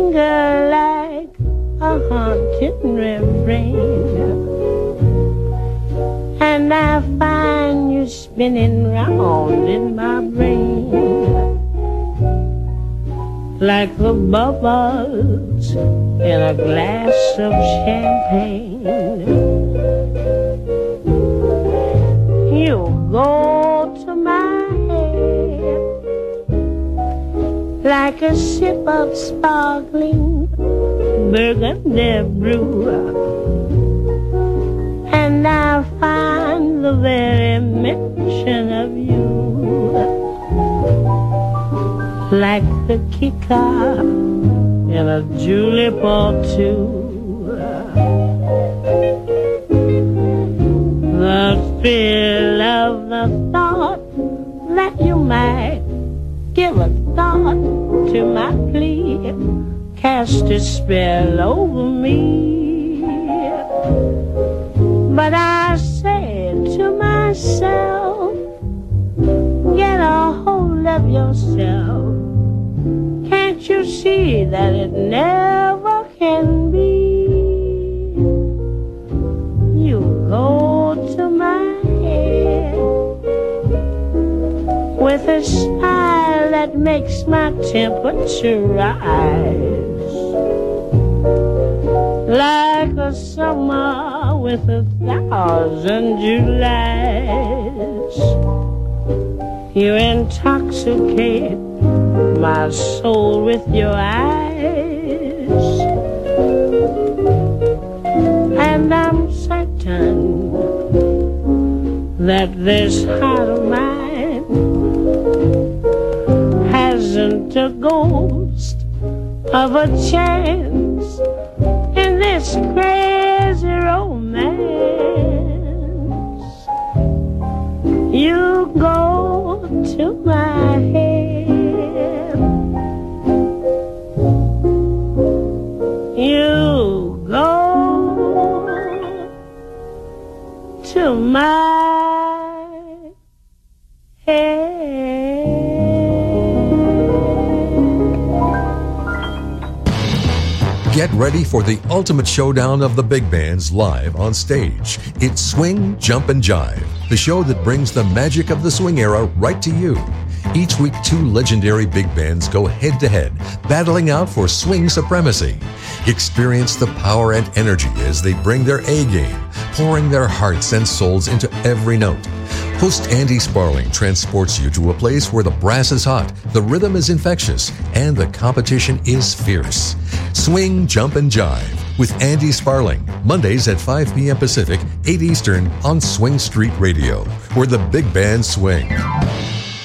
linger like a haunting refrain, and I find you spinning round in my brain like the bubbles in a glass of champagne. You go to my head like a sip of sparkling burgundy brew, and I find the very mention of you like the kicker in a julep or two. The thrill of the thought that you might give a thought to my plea cast a spell over me. But I said to myself, get a hold of yourself. Can't you see that it never can be? You go to my head with a smile that makes my temperature rise like a summer with 1,000 Julys. You intoxicate my soul with your eyes, and I'm certain that this heart of mine hasn't a ghost of a chance in this crazy romance. You go to my head, you go to my head. Get ready for the ultimate showdown of the big bands live on stage. It's Swing, Jump, and Jive, the show that brings the magic of the swing era right to you. Each week, two legendary big bands go head-to-head, battling out for swing supremacy. Experience the power and energy as they bring their A-game, pouring their hearts and souls into every note. Host Andy Sparling transports you to a place where the brass is hot, the rhythm is infectious, and the competition is fierce. Swing, Jump, and Jive with Andy Sparling, Mondays at 5 p.m. Pacific, 8 Eastern on Swing Street Radio, where the big bands swing.